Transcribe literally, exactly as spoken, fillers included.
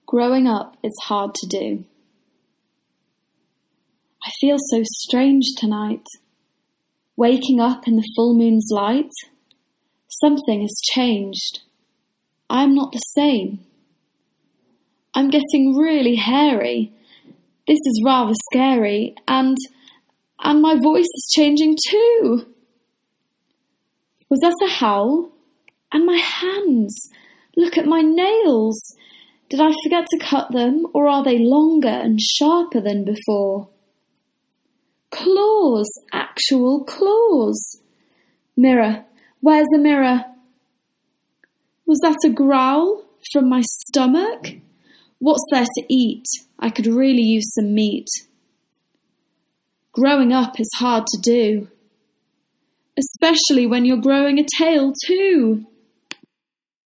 Growing up is hard to do. I feel so strange tonight. Waking up in the full moon's light. Something has changed. I am not the same. I'm getting really hairy. This is rather scary, and and my voice is changing too. Was that a howl? And my hands. Look at my nails. Did I forget to cut them, or are they longer and sharper than before? Claws, actual claws. Mirror, where's the mirror? Was that a growl from my stomach? What's there to eat? I could really use some meat. Growing up is hard to do, especially when you're growing a tail too.